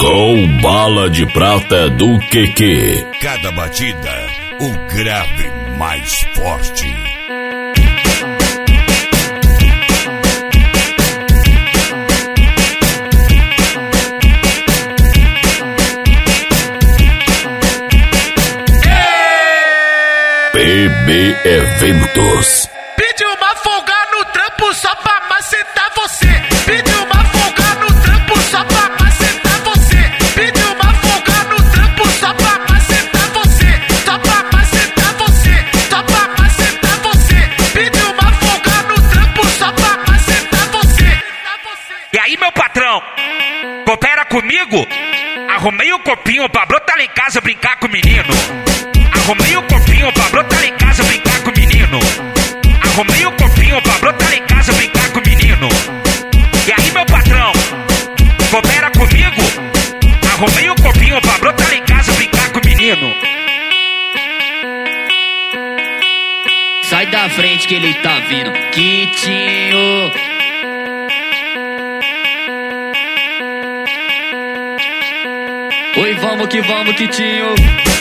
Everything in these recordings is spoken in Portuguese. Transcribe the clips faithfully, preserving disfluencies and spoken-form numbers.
Com bala de prata do Queque. Cada batida, o grave mais forte. P B Eventos. Pediu uma folga no trampo só pra macetar você. Pediu uma folga no trampo só pra macetar você. Pediu uma folga no trampo só pra macetar você. Só pra macetar você. Só pra macetar você. Pediu uma folga no trampo só pra macetar você. E aí, meu patrão, coopera comigo? Arrumei um copinho pra brotar lá em casa brincar com o menino. Arrumei um copinho pra brotar lá em casa brincar com o menino. Arrumei um copinho pra brotar lá em casa brincar com o menino. E aí, meu patrão, coopera comigo? Arrumei um copinho pra brotar lá em casa brincar com o menino. Sai da frente que ele tá vindo, Quitinho. Oi, vamos que vamos, Quitinho.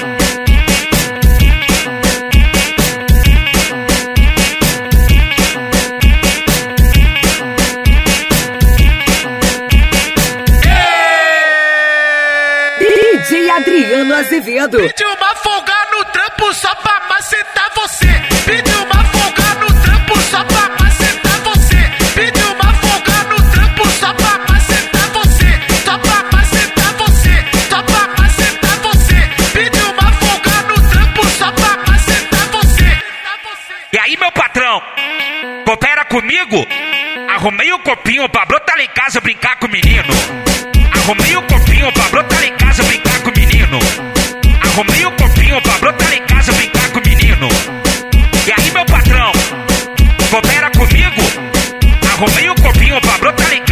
D J Adriano Azevedo. Pediu uma folga no trampo só pra macetar você. Pediu uma folga no trampo só pra macetar você. Pediu uma folga no trampo só pra macetar você. Só pra macetar você. Só pra macetar você. Pediu uma folga no trampo só pra macetar você. E aí, meu patrão, coopera comigo? Arrumei um copinho pra brotar lá em casa brincar com o menino. Arrumei um copinho pra brotar lá em casa brincar com o menino. Arrumei um copinho pra brotar lá em casa brincar com o menino. E aí, meu patrão, coopera comigo? Arrumei um copinho pra brotar lá em